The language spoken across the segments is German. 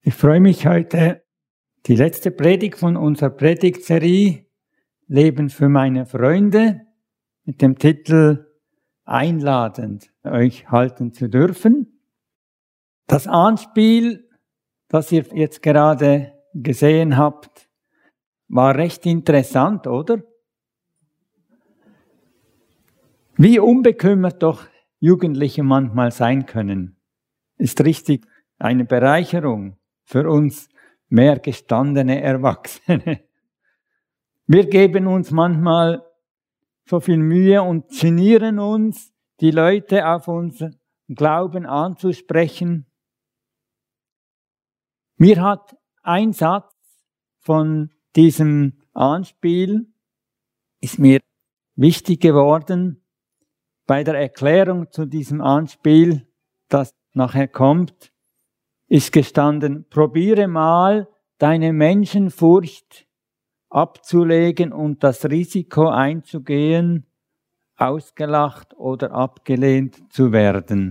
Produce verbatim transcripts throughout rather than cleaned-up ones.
Ich freue mich heute, die letzte Predigt von unserer Predigtserie Leben für meine Freunde mit dem Titel Einladend euch halten zu dürfen. Das Anspiel, das ihr jetzt gerade gesehen habt, war recht interessant, oder? Wie unbekümmert doch Jugendliche manchmal sein können, ist richtig eine Bereicherung für uns mehr gestandene Erwachsene. Wir geben uns manchmal so viel Mühe und genieren uns, die Leute auf unseren Glauben anzusprechen. Mir hat ein Satz von diesem Anspiel, ist mir wichtig geworden, bei der Erklärung zu diesem Anspiel, das nachher kommt, ist gestanden, probiere mal, deine Menschenfurcht abzulegen und das Risiko einzugehen, ausgelacht oder abgelehnt zu werden.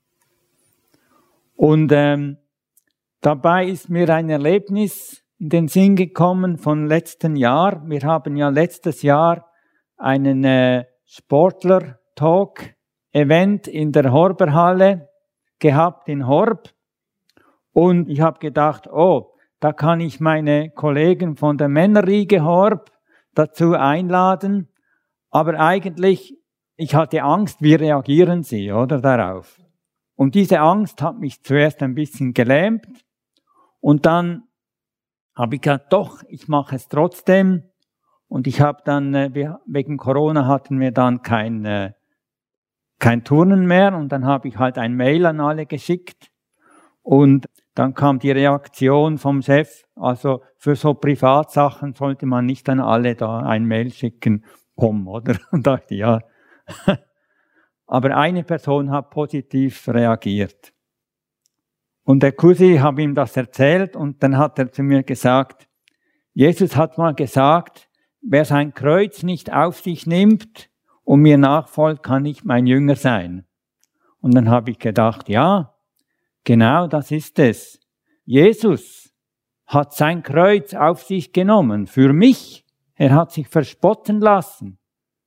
Und ähm, dabei ist mir ein Erlebnis in den Sinn gekommen von letzten Jahr. Wir haben ja letztes Jahr einen äh, Sportler-Talk-Event in der Horberhalle gehabt in Horb. Und ich habe gedacht, oh, da kann ich meine Kollegen von der Männerriege Horb dazu einladen. Aber eigentlich, ich hatte Angst, wie reagieren sie, oder, darauf. Und diese Angst hat mich zuerst ein bisschen gelähmt. Und dann habe ich gesagt, doch, ich mache es trotzdem. Und ich habe dann, wegen Corona hatten wir dann kein, kein Turnen mehr. Und dann habe ich halt ein Mail an alle geschickt. Und dann kam die Reaktion vom Chef, also für so Privatsachen sollte man nicht an alle da ein Mail schicken, komm, oder? Und dachte, ja. Aber eine Person hat positiv reagiert. Und der Cousin habe ihm das erzählt und dann hat er zu mir gesagt, Jesus hat mal gesagt, wer sein Kreuz nicht auf sich nimmt und mir nachfolgt, kann nicht mein Jünger sein. Und dann habe ich gedacht, ja, genau, das ist es. Jesus hat sein Kreuz auf sich genommen, für mich. Er hat sich verspotten lassen.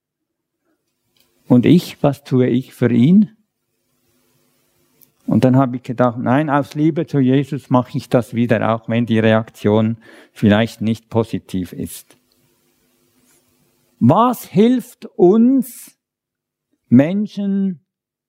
Und ich, was tue ich für ihn? Und dann habe ich gedacht, nein, aus Liebe zu Jesus mache ich das wieder, auch wenn die Reaktion vielleicht nicht positiv ist. Was hilft uns, Menschen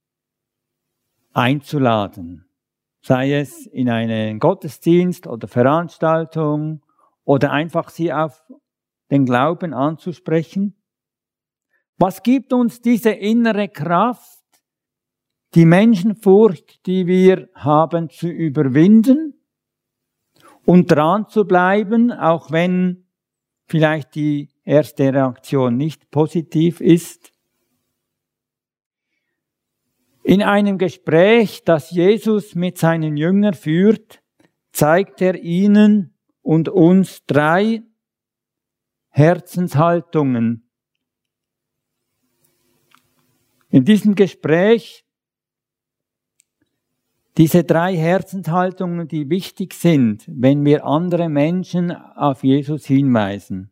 einzuladen? Sei es in einen Gottesdienst oder Veranstaltung oder einfach sie auf den Glauben anzusprechen. Was gibt uns diese innere Kraft, die Menschenfurcht, die wir haben, zu überwinden und dran zu bleiben, auch wenn vielleicht die erste Reaktion nicht positiv ist? In einem Gespräch, das Jesus mit seinen Jüngern führt, zeigt er ihnen und uns drei Herzenshaltungen. In diesem Gespräch, diese drei Herzenshaltungen, die wichtig sind, wenn wir andere Menschen auf Jesus hinweisen.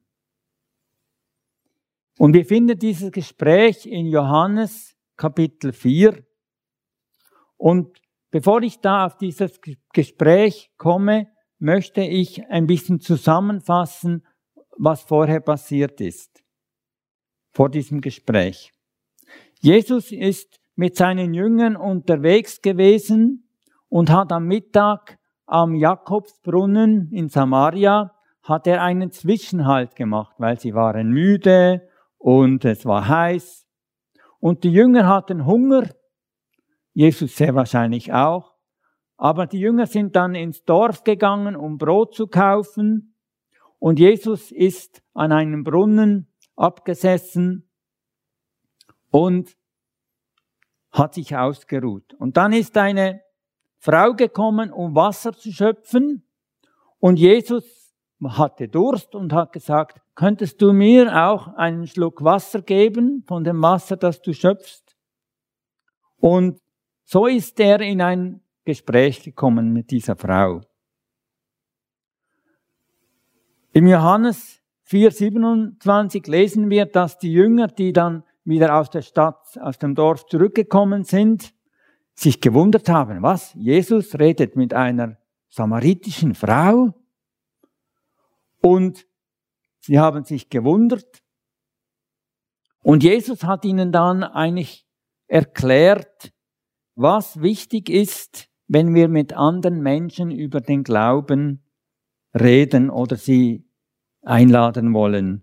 Und wir finden dieses Gespräch in Johannes Kapitel vier. Und bevor ich da auf dieses Gespräch komme, möchte ich ein bisschen zusammenfassen, was vorher passiert ist, vor diesem Gespräch. Jesus ist mit seinen Jüngern unterwegs gewesen und hat am Mittag am Jakobsbrunnen in Samaria, hat er einen Zwischenhalt gemacht, weil sie waren müde und es war heiß. Und die Jünger hatten Hunger, Jesus sehr wahrscheinlich auch. Aber die Jünger sind dann ins Dorf gegangen, um Brot zu kaufen. Und Jesus ist an einem Brunnen abgesessen und hat sich ausgeruht. Und dann ist eine Frau gekommen, um Wasser zu schöpfen. Und Jesus hatte Durst und hat gesagt, könntest du mir auch einen Schluck Wasser geben von dem Wasser, das du schöpfst? Und so ist er in ein Gespräch gekommen mit dieser Frau. Im Johannes vier siebenundzwanzig lesen wir, dass die Jünger, die dann wieder aus der Stadt, aus dem Dorf zurückgekommen sind, sich gewundert haben. Was? Jesus redet mit einer samaritischen Frau? Und sie haben sich gewundert. Und Jesus hat ihnen dann eigentlich erklärt, was wichtig ist, wenn wir mit anderen Menschen über den Glauben reden oder sie einladen wollen.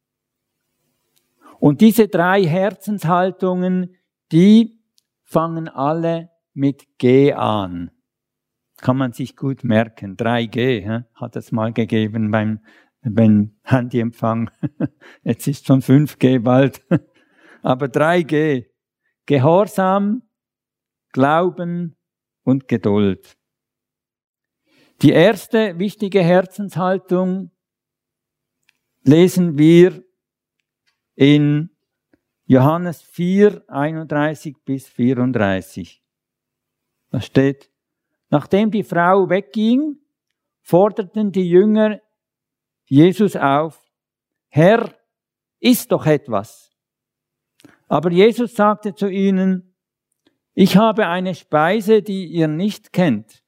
Und diese drei Herzenshaltungen, die fangen alle mit G an. Kann man sich gut merken. drei G hä? Hat es mal gegeben beim, beim Handyempfang. Jetzt ist schon fünf G bald. Aber drei G. Gehorsam, Glauben und Geduld. Die erste wichtige Herzenshaltung lesen wir in Johannes vier, einunddreißig bis vierunddreißig. Da steht: Nachdem die Frau wegging, forderten die Jünger Jesus auf: Herr, iss doch etwas. Aber Jesus sagte zu ihnen: Ich habe eine Speise, die ihr nicht kennt.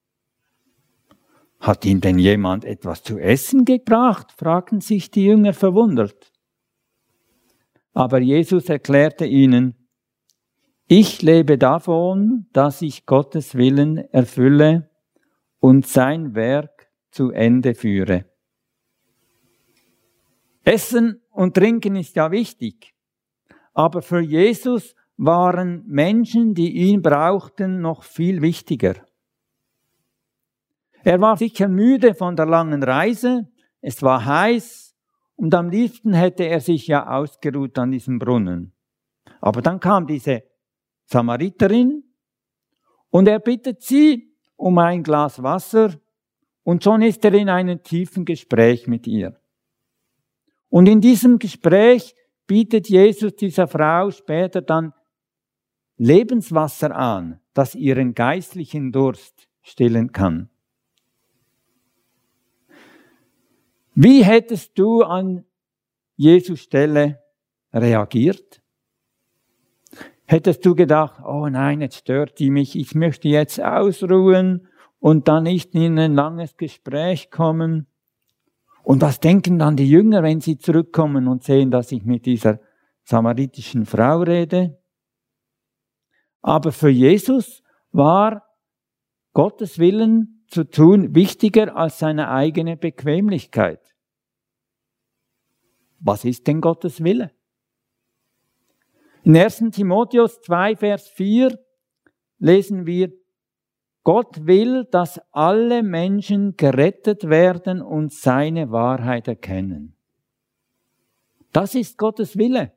Hat Ihnen denn jemand etwas zu essen gebracht? Fragten sich die Jünger verwundert. Aber Jesus erklärte ihnen: Ich lebe davon, dass ich Gottes Willen erfülle und sein Werk zu Ende führe. Essen und Trinken ist ja wichtig, aber für Jesus waren Menschen, die ihn brauchten, noch viel wichtiger. Er war sicher müde von der langen Reise, es war heiß, und am liebsten hätte er sich ja ausgeruht an diesem Brunnen. Aber dann kam diese Samariterin und er bittet sie um ein Glas Wasser und schon ist er in einem tiefen Gespräch mit ihr. Und in diesem Gespräch bietet Jesus dieser Frau später dann Lebenswasser an, das ihren geistlichen Durst stillen kann. Wie hättest du an Jesu Stelle reagiert? Hättest du gedacht: Oh nein, jetzt stört die mich, ich möchte jetzt ausruhen und dann nicht in ein langes Gespräch kommen? Und was denken dann die Jünger, wenn sie zurückkommen und sehen, dass ich mit dieser samaritischen Frau rede? Aber für Jesus war Gottes Willen zu tun wichtiger als seine eigene Bequemlichkeit. Was ist denn Gottes Wille? In ersten Timotheus zwei, Vers vier lesen wir: Gott will, dass alle Menschen gerettet werden und seine Wahrheit erkennen. Das ist Gottes Wille.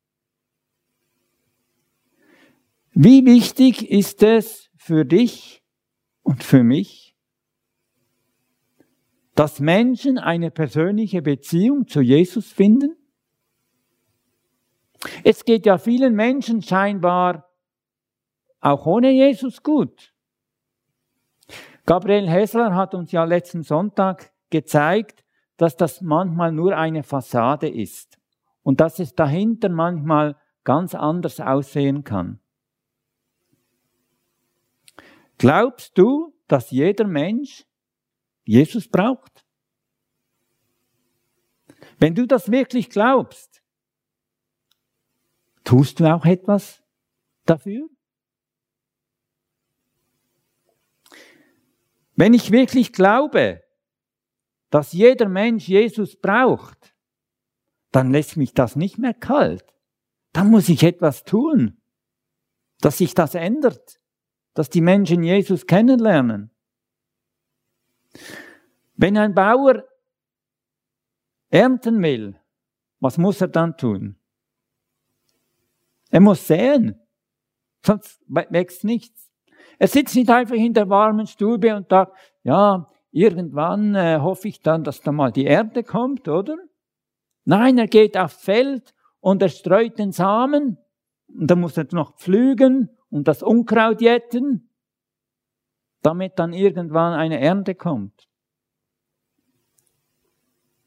Wie wichtig ist es für dich und für mich, dass Menschen eine persönliche Beziehung zu Jesus finden? Es geht ja vielen Menschen scheinbar auch ohne Jesus gut. Gabriel Hessler hat uns ja letzten Sonntag gezeigt, dass das manchmal nur eine Fassade ist und dass es dahinter manchmal ganz anders aussehen kann. Glaubst du, dass jeder Mensch Jesus braucht? Wenn du das wirklich glaubst, tust du auch etwas dafür? Wenn ich wirklich glaube, dass jeder Mensch Jesus braucht, dann lässt mich das nicht mehr kalt. Dann muss ich etwas tun, dass sich das ändert, dass die Menschen Jesus kennenlernen. Wenn ein Bauer ernten will, was muss er dann tun? Er muss säen, sonst wächst nichts. Er sitzt nicht einfach in der warmen Stube und sagt: Ja, irgendwann äh, hoffe ich dann, dass da mal die Ernte kommt, oder? Nein, er geht aufs Feld und er streut den Samen und dann muss er noch pflügen und das Unkraut jäten, damit dann irgendwann eine Ernte kommt.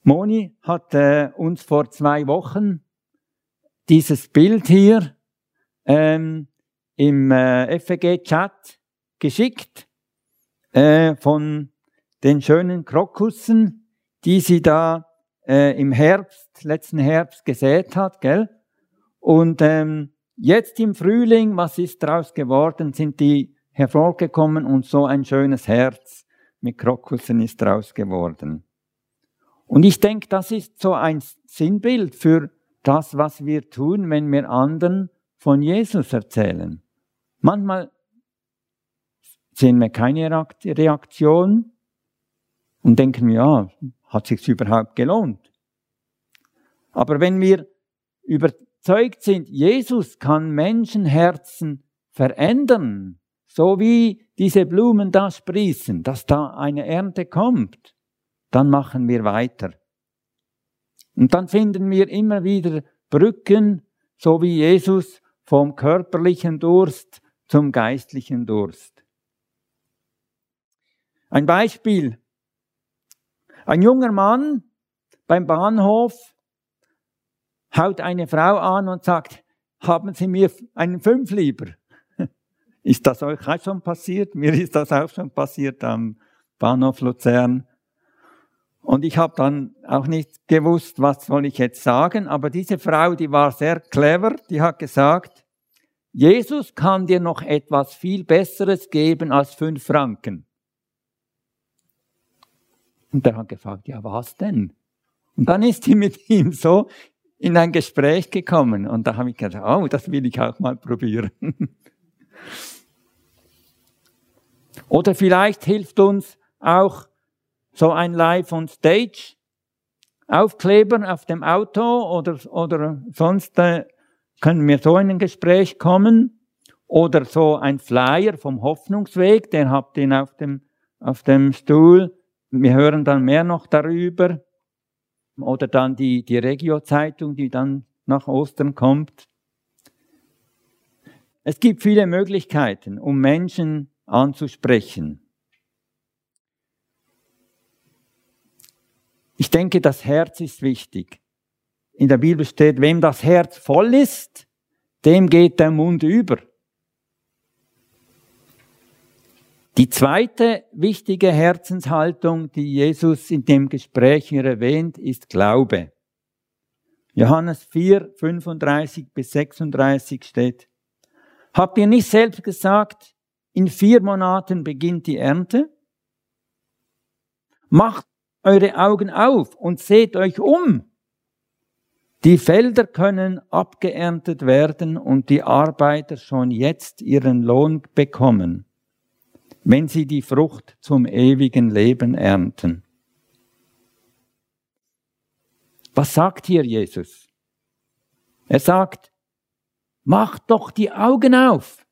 Moni hat äh, uns vor zwei Wochen dieses Bild hier ähm, im äh, F E G-Chat geschickt äh, von den schönen Krokussen, die sie da äh, im Herbst, letzten Herbst gesät hat, gell? Und ähm, jetzt im Frühling, was ist daraus geworden, sind die hervorgekommen und so ein schönes Herz mit Krokussen ist daraus geworden. Und ich denke, das ist so ein Sinnbild für das, was wir tun, wenn wir anderen von Jesus erzählen. Manchmal sehen wir keine Reaktion und denken, ja, hat sich's überhaupt gelohnt? Aber wenn wir überzeugt sind, Jesus kann Menschenherzen verändern, so wie diese Blumen da sprießen, dass da eine Ernte kommt, dann machen wir weiter. Und dann finden wir immer wieder Brücken, so wie Jesus vom körperlichen Durst zum geistlichen Durst. Ein Beispiel. Ein junger Mann beim Bahnhof haut eine Frau an und sagt, haben Sie mir einen Fünf lieber? Ist das euch auch schon passiert? Mir ist das auch schon passiert am Bahnhof Luzern. Und ich habe dann auch nicht gewusst, was soll ich jetzt sagen, aber diese Frau, die war sehr clever, die hat gesagt, Jesus kann dir noch etwas viel Besseres geben als fünf Franken. Und der hat gefragt, ja, was denn? Und dann ist sie mit ihm so in ein Gespräch gekommen. Und da habe ich gedacht, oh, das will ich auch mal probieren. Oder vielleicht hilft uns auch so ein Live-on-Stage-Aufkleber auf dem Auto oder, oder sonst äh, können wir so in ein Gespräch kommen. Oder so ein Flyer vom Hoffnungsweg, den habt ihr auf dem, auf dem Stuhl. Wir hören dann mehr noch darüber. Oder dann die, die Regio-Zeitung, die dann nach Ostern kommt. Es gibt viele Möglichkeiten, um Menschen anzusprechen. Ich denke, das Herz ist wichtig. In der Bibel steht, wem das Herz voll ist, dem geht der Mund über. Die zweite wichtige Herzenshaltung, die Jesus in dem Gespräch hier erwähnt, ist Glaube. Johannes vier, fünfunddreißig bis sechsunddreißig steht, habt ihr nicht selbst gesagt, in vier Monaten beginnt die Ernte? Macht eure Augen auf und seht euch um. Die Felder können abgeerntet werden und die Arbeiter schon jetzt ihren Lohn bekommen, wenn sie die Frucht zum ewigen Leben ernten. Was sagt hier Jesus? Er sagt, macht doch die Augen auf.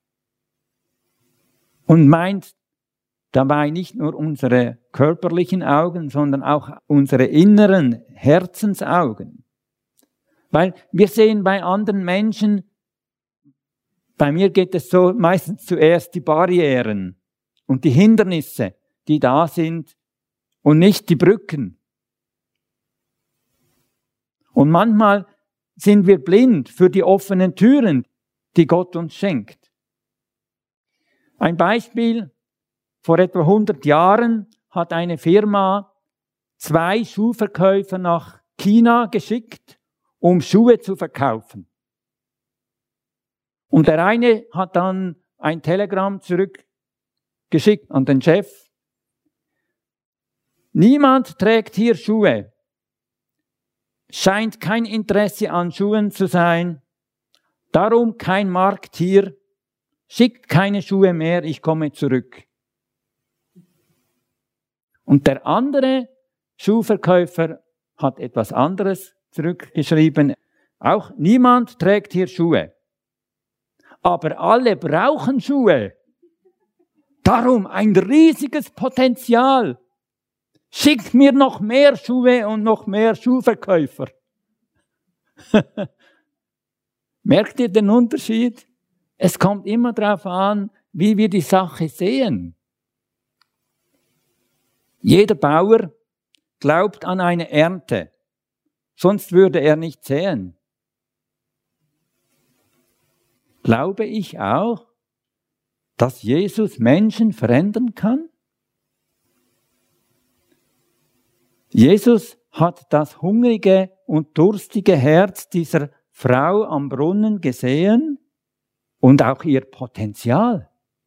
Und meint dabei nicht nur unsere körperlichen Augen, sondern auch unsere inneren Herzensaugen. Weil wir sehen bei anderen Menschen, bei mir geht es so meistens zuerst die Barrieren und die Hindernisse, die da sind und nicht die Brücken. Und manchmal sind wir blind für die offenen Türen, die Gott uns schenkt. Ein Beispiel, vor etwa hundert Jahren hat eine Firma zwei Schuhverkäufer nach China geschickt, um Schuhe zu verkaufen. Und der eine hat dann ein Telegramm zurückgeschickt an den Chef. Niemand trägt hier Schuhe. Scheint kein Interesse an Schuhen zu sein. Darum kein Markt hier. Schickt keine Schuhe mehr, ich komme zurück. Und der andere Schuhverkäufer hat etwas anderes zurückgeschrieben. Auch niemand trägt hier Schuhe. Aber alle brauchen Schuhe. Darum ein riesiges Potenzial. Schickt mir noch mehr Schuhe und noch mehr Schuhverkäufer. Merkt ihr den Unterschied? Es kommt immer darauf an, wie wir die Sache sehen. Jeder Bauer, glaubt an eine Ernte, sonst würde er nicht säen. Glaube ich auch, dass Jesus Menschen verändern kann? Jesus hat das hungrige und durstige Herz dieser Frau am Brunnen gesehen und auch ihr Potenzial.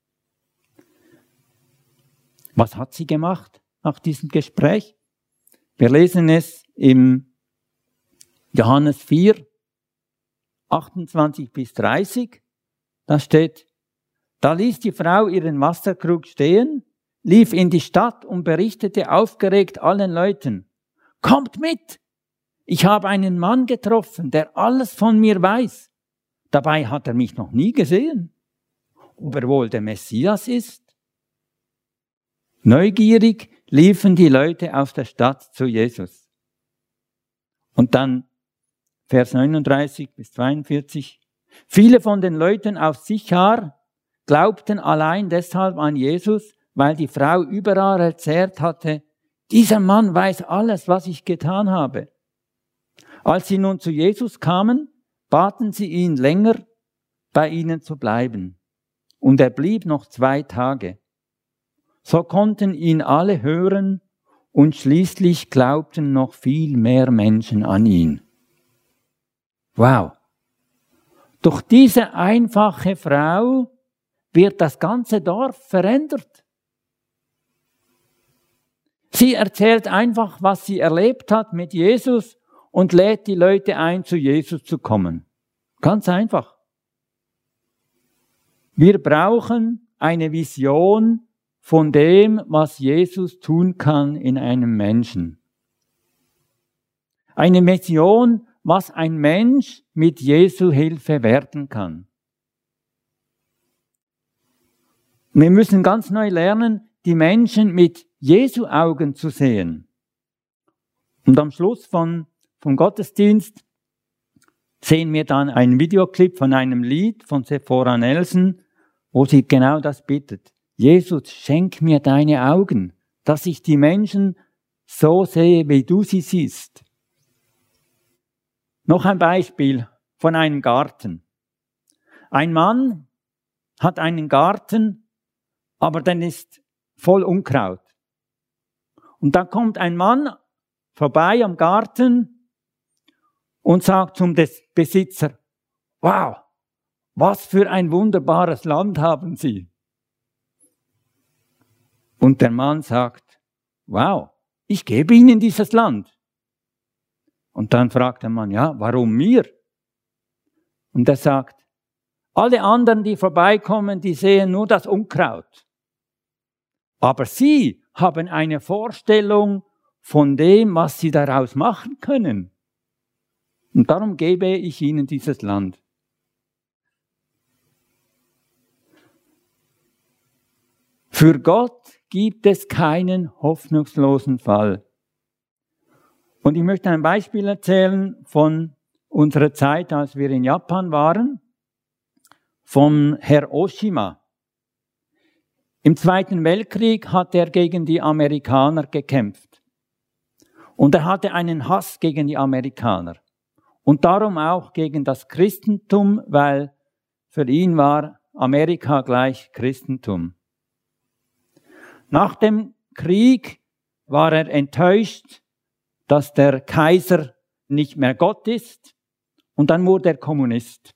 Was hat sie gemacht nach diesem Gespräch? Wir lesen es im Johannes vier, achtundzwanzig bis dreißig. Da steht, da ließ die Frau ihren Wasserkrug stehen, lief in die Stadt und berichtete aufgeregt allen Leuten, kommt mit! Ich habe einen Mann getroffen, der alles von mir weiß. Dabei hat er mich noch nie gesehen. Ob er wohl der Messias ist? Neugierig liefen die Leute aus der Stadt zu Jesus. Und dann Vers neununddreißig bis zweiundvierzig. Viele von den Leuten aus Sichar glaubten allein deshalb an Jesus, weil die Frau überall erzählt hatte, dieser Mann weiß alles, was ich getan habe. Als sie nun zu Jesus kamen, baten sie ihn länger, bei ihnen zu bleiben. Und er blieb noch zwei Tage. So konnten ihn alle hören und schließlich glaubten noch viel mehr Menschen an ihn. Wow! Durch diese einfache Frau wird das ganze Dorf verändert. Sie erzählt einfach, was sie erlebt hat mit Jesus und lädt die Leute ein, zu Jesus zu kommen. Ganz einfach. Wir brauchen eine Vision von dem, was Jesus tun kann in einem Menschen. Eine Vision, was ein Mensch mit Jesu Hilfe werden kann. Wir müssen ganz neu lernen, die Menschen mit Jesu Augen zu sehen. Und am Schluss von, vom Gottesdienst sehen wir dann einen Videoclip von einem Lied von Sephora Nelson, wo sie genau das bittet. Jesus, schenk mir deine Augen, dass ich die Menschen so sehe, wie du sie siehst. Noch ein Beispiel von einem Garten. Ein Mann hat einen Garten, aber dann ist voll Unkraut. Und dann kommt ein Mann vorbei am Garten und sagt zum Besitzer, wow, was für ein wunderbares Land haben Sie. Und der Mann sagt, wow, ich gebe Ihnen dieses Land. Und dann fragt der Mann, ja, warum mir? Und er sagt, alle anderen, die vorbeikommen, die sehen nur das Unkraut. Aber Sie haben eine Vorstellung von dem, was Sie daraus machen können. Und darum gebe ich Ihnen dieses Land. Für Gott gibt es keinen hoffnungslosen Fall. Und ich möchte ein Beispiel erzählen von unserer Zeit, als wir in Japan waren, von Herr Oshima. Im Zweiten Weltkrieg hat er gegen die Amerikaner gekämpft. Und er hatte einen Hass gegen die Amerikaner. Und darum auch gegen das Christentum, weil für ihn war Amerika gleich Christentum. Nach dem Krieg war er enttäuscht, dass der Kaiser nicht mehr Gott ist, und dann wurde er Kommunist.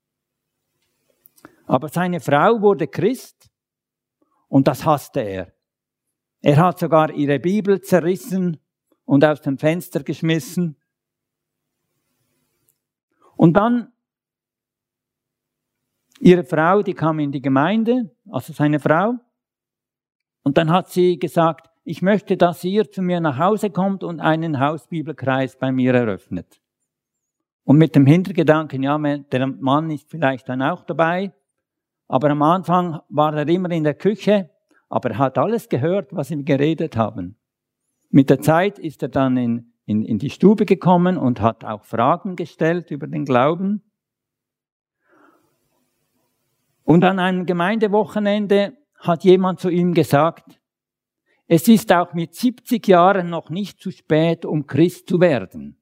Aber seine Frau wurde Christ und das hasste er. Er hat sogar ihre Bibel zerrissen und aus dem Fenster geschmissen. Und dann ihre Frau, die kam in die Gemeinde, also seine Frau, und dann hat sie gesagt, ich möchte, dass ihr zu mir nach Hause kommt und einen Hausbibelkreis bei mir eröffnet. Und mit dem Hintergedanken, ja, der Mann ist vielleicht dann auch dabei, aber am Anfang war er immer in der Küche, aber er hat alles gehört, was wir geredet haben. Mit der Zeit ist er dann in, in, in die Stube gekommen und hat auch Fragen gestellt über den Glauben. Und an einem Gemeindewochenende hat jemand zu ihm gesagt, es ist auch mit siebzig Jahren noch nicht zu spät, um Christ zu werden.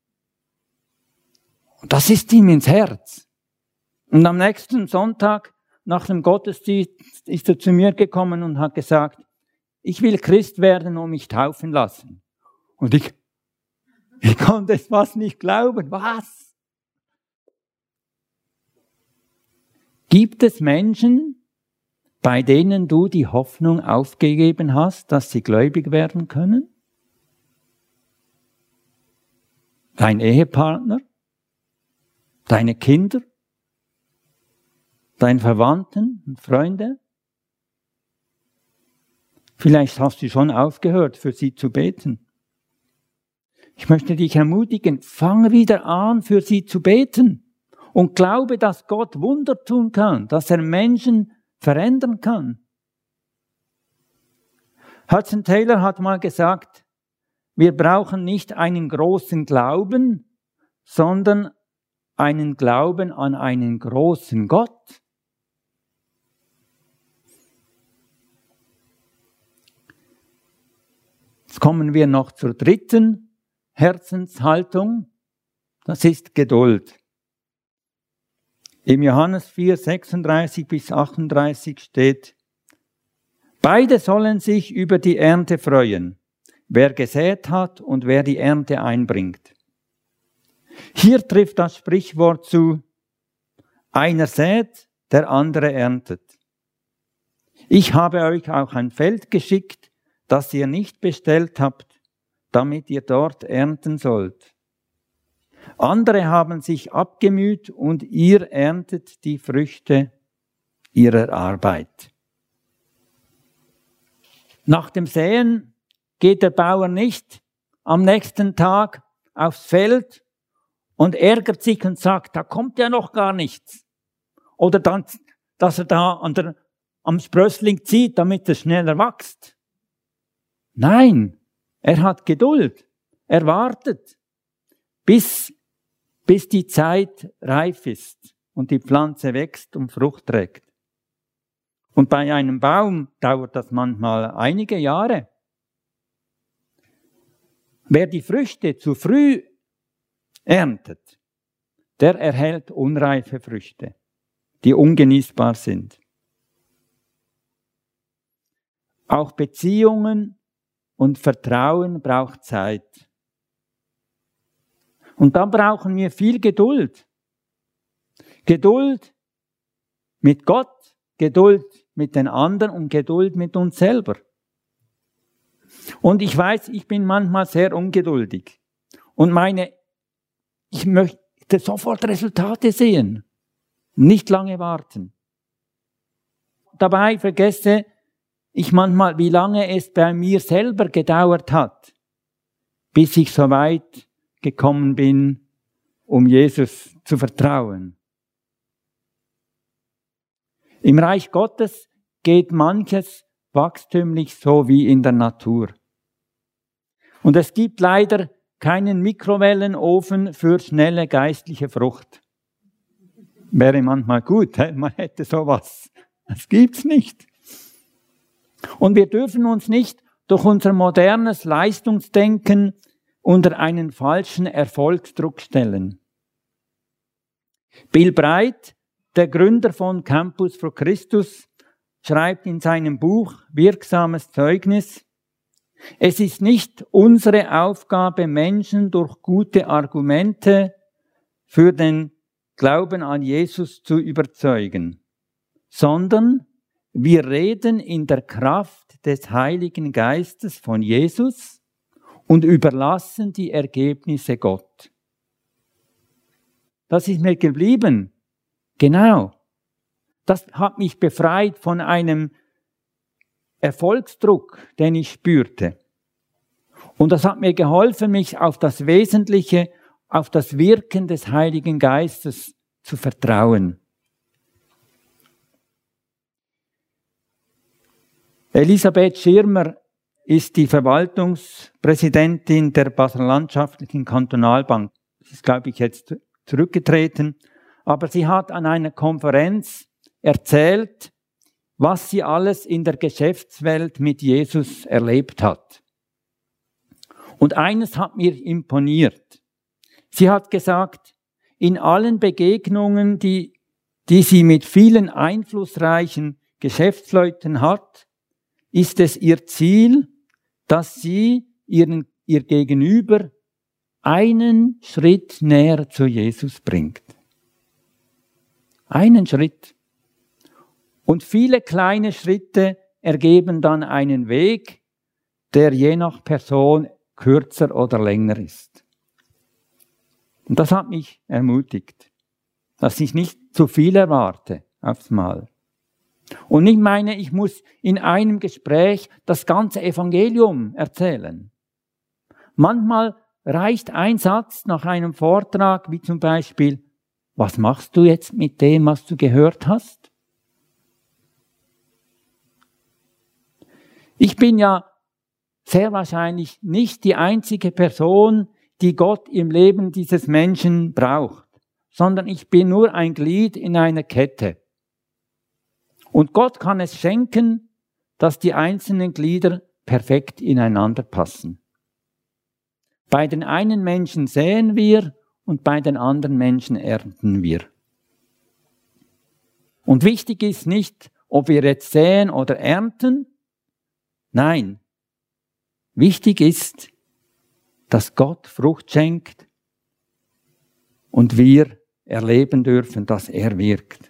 Und das ist ihm ins Herz. Und am nächsten Sonntag nach dem Gottesdienst ist er zu mir gekommen und hat gesagt, ich will Christ werden und mich taufen lassen. Und ich, ich konnte es fast nicht glauben. Was? Gibt es Menschen, bei denen du die Hoffnung aufgegeben hast, dass sie gläubig werden können? Dein Ehepartner? Deine Kinder? Deine Verwandten und Freunde? Vielleicht hast du schon aufgehört, für sie zu beten. Ich möchte dich ermutigen, fang wieder an, für sie zu beten und glaube, dass Gott Wunder tun kann, dass er Menschen verändern kann. Hudson Taylor hat mal gesagt, wir brauchen nicht einen großen Glauben, sondern einen Glauben an einen großen Gott. Jetzt kommen wir noch zur dritten Herzenshaltung. Das ist Geduld. Im Johannes vier, sechsunddreißig bis achtunddreißig steht, beide sollen sich über die Ernte freuen, wer gesät hat und wer die Ernte einbringt. Hier trifft das Sprichwort zu, einer sät, der andere erntet. Ich habe euch auch ein Feld geschickt, das ihr nicht bestellt habt, damit ihr dort ernten sollt. Andere haben sich abgemüht und ihr erntet die Früchte ihrer Arbeit. Nach dem Säen geht der Bauer nicht am nächsten Tag aufs Feld und ärgert sich und sagt, da kommt ja noch gar nichts. Oder dann, dass er da an der, am Sprössling zieht, damit es schneller wächst. Nein, er hat Geduld. Er wartet, bis, bis die Zeit reif ist und die Pflanze wächst und Frucht trägt. Und bei einem Baum dauert das manchmal einige Jahre. Wer die Früchte zu früh erntet, der erhält unreife Früchte, die ungenießbar sind. Auch Beziehungen und Vertrauen braucht Zeit. Und dann brauchen wir viel Geduld. Geduld mit Gott, Geduld mit den anderen und Geduld mit uns selber. Und ich weiß, ich bin manchmal sehr ungeduldig. Und meine, ich möchte sofort Resultate sehen. Nicht lange warten. Dabei vergesse ich manchmal, wie lange es bei mir selber gedauert hat, bis ich so weit gekommen bin, um Jesus zu vertrauen. Im Reich Gottes geht manches wachstümlich so wie in der Natur. Und es gibt leider keinen Mikrowellenofen für schnelle geistliche Frucht. Wäre manchmal gut, man hätte sowas. Das gibt's nicht. Und wir dürfen uns nicht durch unser modernes Leistungsdenken unter einen falschen Erfolgsdruck stellen. Bill Bright, der Gründer von Campus for Christus, schreibt in seinem Buch Wirksames Zeugnis, es ist nicht unsere Aufgabe, Menschen durch gute Argumente für den Glauben an Jesus zu überzeugen, sondern wir reden in der Kraft des Heiligen Geistes von Jesus und überlassen die Ergebnisse Gott. Das ist mir geblieben. Genau. Das hat mich befreit von einem Erfolgsdruck, den ich spürte. Und das hat mir geholfen, mich auf das Wesentliche, auf das Wirken des Heiligen Geistes zu vertrauen. Elisabeth Schirmer ist die Verwaltungspräsidentin der Basler Landschaftlichen Kantonalbank. Sie ist, glaube ich, jetzt zurückgetreten. Aber sie hat an einer Konferenz erzählt, was sie alles in der Geschäftswelt mit Jesus erlebt hat. Und eines hat mir imponiert. Sie hat gesagt, in allen Begegnungen, die, die sie mit vielen einflussreichen Geschäftsleuten hat, ist es ihr Ziel, dass sie ihren, ihr Gegenüber einen Schritt näher zu Jesus bringt. Einen Schritt. Und viele kleine Schritte ergeben dann einen Weg, der je nach Person kürzer oder länger ist. Und das hat mich ermutigt, dass ich nicht zu viel erwarte aufs Mal. Und ich meine, ich muss in einem Gespräch das ganze Evangelium erzählen. Manchmal reicht ein Satz nach einem Vortrag, wie zum Beispiel, was machst du jetzt mit dem, was du gehört hast? Ich bin ja sehr wahrscheinlich nicht die einzige Person, die Gott im Leben dieses Menschen braucht, sondern ich bin nur ein Glied in einer Kette. Und Gott kann es schenken, dass die einzelnen Glieder perfekt ineinander passen. Bei den einen Menschen säen wir und bei den anderen Menschen ernten wir. Und wichtig ist nicht, ob wir jetzt säen oder ernten. Nein, wichtig ist, dass Gott Frucht schenkt und wir erleben dürfen, dass er wirkt.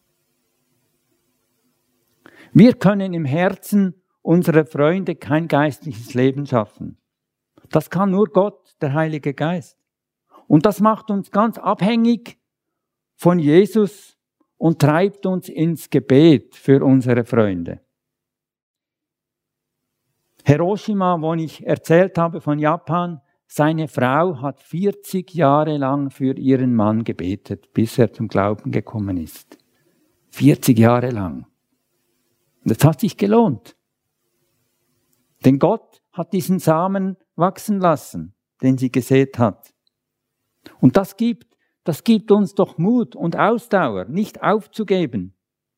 Wir können im Herzen unserer Freunde kein geistliches Leben schaffen. Das kann nur Gott, der Heilige Geist. Und das macht uns ganz abhängig von Jesus und treibt uns ins Gebet für unsere Freunde. Hiroshima, wo ich erzählt habe von Japan, seine Frau hat vierzig Jahre lang für ihren Mann gebetet, bis er zum Glauben gekommen ist. vierzig Jahre lang. Und das hat sich gelohnt. Denn Gott hat diesen Samen wachsen lassen, den sie gesät hat. Und das gibt, das gibt uns doch Mut und Ausdauer, nicht aufzugeben.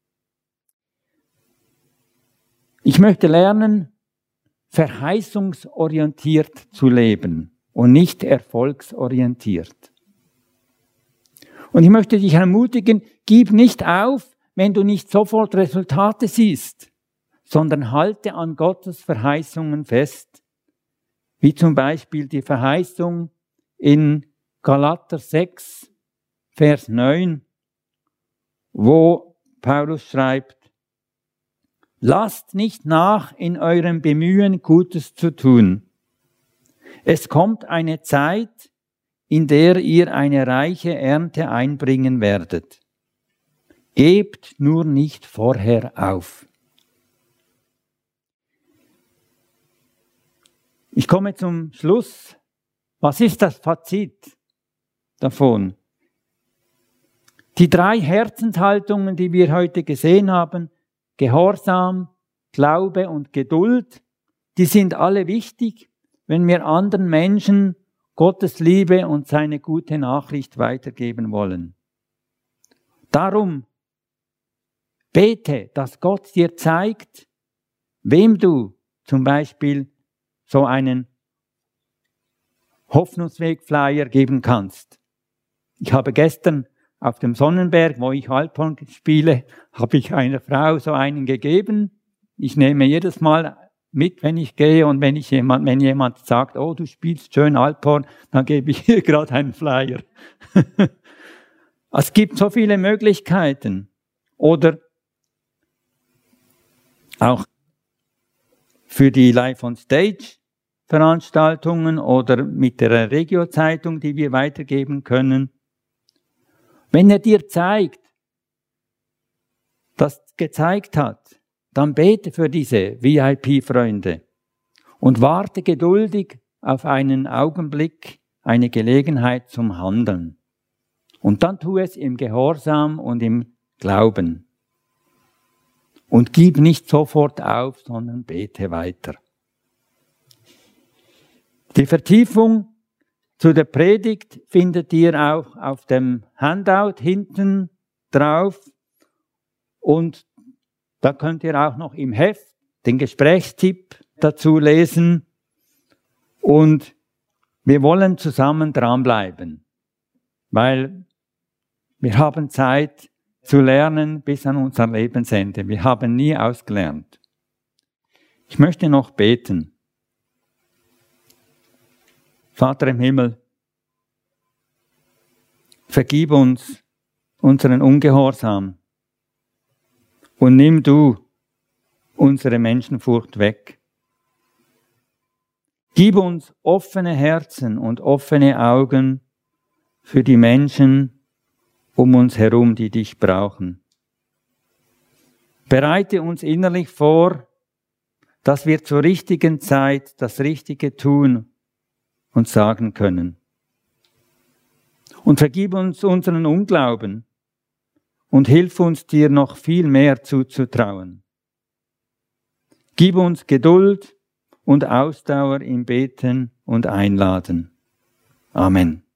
Ich möchte lernen, verheißungsorientiert zu leben und nicht erfolgsorientiert. Und ich möchte dich ermutigen, gib nicht auf, wenn du nicht sofort Resultate siehst, sondern halte an Gottes Verheißungen fest, wie zum Beispiel die Verheißung in Galater sechs, Vers neun, wo Paulus schreibt, lasst nicht nach in eurem Bemühen, Gutes zu tun. Es kommt eine Zeit, in der ihr eine reiche Ernte einbringen werdet. Gebt nur nicht vorher auf. Ich komme zum Schluss. Was ist das Fazit davon? Die drei Herzenshaltungen, die wir heute gesehen haben, Gehorsam, Glaube und Geduld, die sind alle wichtig, wenn wir anderen Menschen Gottes Liebe und seine gute Nachricht weitergeben wollen. Darum bete, dass Gott dir zeigt, wem du zum Beispiel so einen Hoffnungsweg-Flyer geben kannst. Ich habe gestern auf dem Sonnenberg, wo ich Alphorn spiele, habe ich einer Frau so einen gegeben. Ich nehme jedes Mal mit, wenn ich gehe und wenn ich jemand, wenn jemand sagt, oh, du spielst schön Alphorn, dann gebe ich ihr gerade einen Flyer. Es gibt so viele Möglichkeiten. Oder auch für die Live on Stage Veranstaltungen oder mit der Regio-Zeitung, die wir weitergeben können. Wenn er dir zeigt, das gezeigt hat, dann bete für diese V I P-Freunde und warte geduldig auf einen Augenblick, eine Gelegenheit zum Handeln. Und dann tu es im Gehorsam und im Glauben. Und gib nicht sofort auf, sondern bete weiter. Die Vertiefung zu der Predigt findet ihr auch auf dem Handout hinten drauf. Und Da könnt ihr auch noch im Heft den Gesprächstipp dazu lesen. Und wir wollen zusammen dranbleiben, weil wir haben Zeit zu lernen bis an unser Lebensende. Wir haben nie ausgelernt. Ich möchte noch beten. Vater im Himmel, vergib uns unseren Ungehorsam und nimm du unsere Menschenfurcht weg. Gib uns offene Herzen und offene Augen für die Menschen um uns herum, die dich brauchen. Bereite uns innerlich vor, dass wir zur richtigen Zeit das Richtige tun und sagen können. Und vergib uns unseren Unglauben und hilf uns, dir noch viel mehr zuzutrauen. Gib uns Geduld und Ausdauer im Beten und Einladen. Amen.